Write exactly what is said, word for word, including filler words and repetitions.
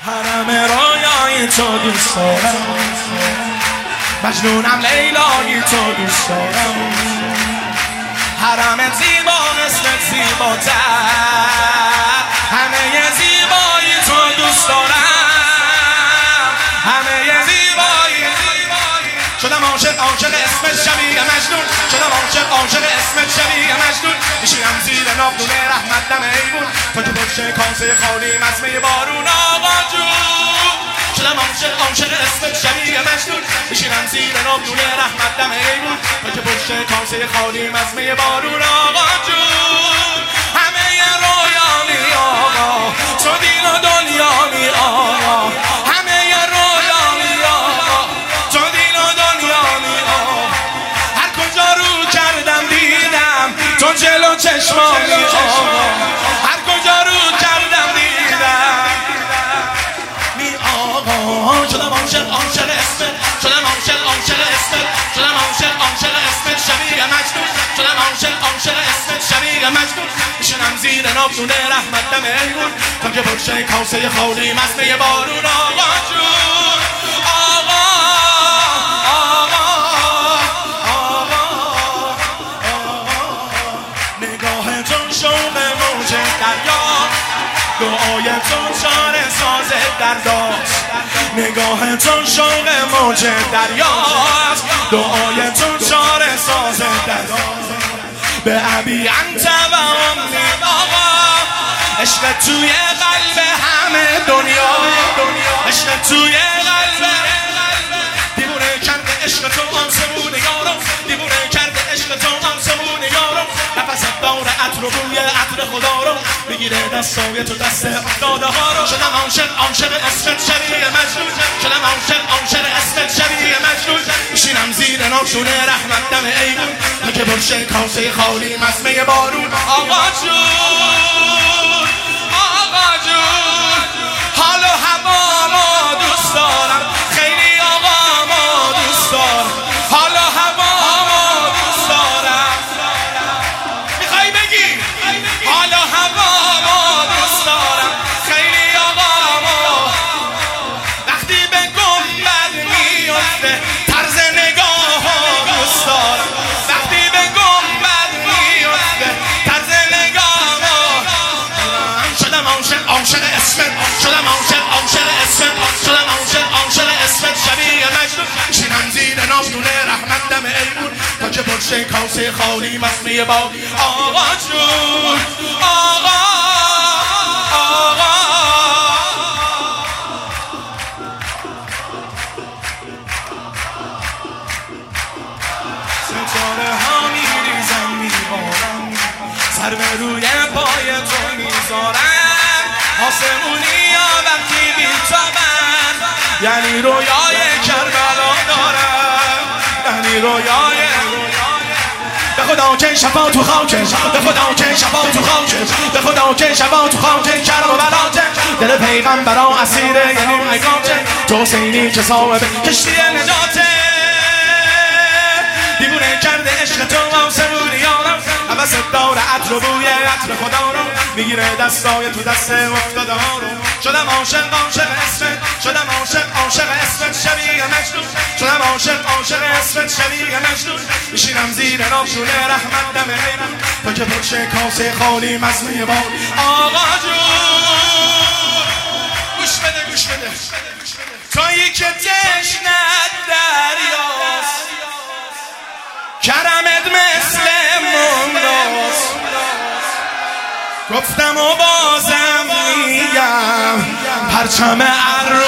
حرم رویای تو دوست دارم، مجنونم لیلای تو دوست دارم. حرم زیبا مثل زیباتر، همه زیبایی تو دوست دارم، همه زیبایی. شدم عاشق عاشق اسمت شبیه مجنون، شدم عاشق عاشق اسمت شبیه مجنون. میشینم زیر ناودون رحمت دم ایبون، تا که پشت کاسه خالی مزمه بارون آقا جون. شدم عاشق عاشق اسمت شبیه مجنون، میشینم زیر ناودون رحمت دم ایبون، تا که پشت کاسه خالی مزمه بارون آقا جون. همه رویامی آقا، تو دین و دنیامی آقا، همه رویامی آقا، تو دین و دنیامی آقا. هر کجا رو کردم دیدم تو جلو چشمانی آقا، هر کجا رو کردم دیدم می آقا. شدم عاشق عاشق اسمت، شدم عاشق عاشق اسمت، شدم عاشق عاشق اسمت شبیه مجنون، شدم عاشق عاشق اسمت شبیه مجنون. میشنم زیر ناودون رحمت دم ایبون، تا که پشت کاسه خالی مزمه بارون آقا جون. آقا آقا آقا آقا، نگاه تو شوق موج دریا، دعای تو چاره ساز درداست. نگاه تو شوق موج دریاست، دعای تو چاره ساز درداست. به ابی انت و امی آقا، عشق توی قلب همه دنیا، عشق توی قلب. دیوونه کرده عشق تو آسمون یارم، دیوونه کرده عشق تو آسمون یارم. نفس دار عطر و بوی عطر خدا رو میگیره دستای تو دست افتاده ها رو. شدم عاشق عاشق اسمت شبیه مجنون، شدم عاشق عاشق اسمت شبیه مجنون. میشینم زیر ناودون رحمت دم ایبون، تا که پشت کاسه خالی مزمه بارون آقا جون. آقا جون حال و هوا ما دوست دارم، خیلی آقا ما دوست دارم، حال و هوا ما دوست دارم. میخوای بگی حال و هوا ما دوست دارم، خیلی آقا ما. وقتی به گنبد میفته طرز نگاه ها دوست دارم، وقتی به گنبد میفته طرز نگاه ها. شدم عاشق عاشق اسمت، شدم عاشق عاشق اسمت، شدم عاشق عاشق اسمت شبیه مجنون. میشینم زیر ناودون رحمت دم ایبون، تا که پشت کاسه خالی مزمه با آقا جون. آقا آقا ستاره ها میریزم میبارم، سر به روی پای تو میذارم. آسمونی ها وقتی بیتابن یعنی رویای کربلا دارم، یعنی رویای. به خدا که شفا تو خاکش، به خدا که شفا تو خاکش، به خدا که شفا تو خاکش. کرم و بلاته دل پیغمبرا اسیره یعنی نگاته، تو حسینی که صاحب کشتی نجاته. دیوونه کرده عشق تو آسمون یارم، نفس دار عطر و بوی عطر خدا رو میگیره دستای تو دست افتاده ها رو. شدم عاشق عاشق اسمت، شدم عاشق عاشق اسمت شبیه مجنون، شدم عاشق عاشق اسمت شبیه مجنون. میشینم زیر ناودون رحمت دم ایبون، تا که پشت کاسه خالی مزمه بار آقا جون. گوش بده گوش بده، تویی که تشنت دریاست، کرمت مثل مولاست. گفتم و بازم میگم پرچم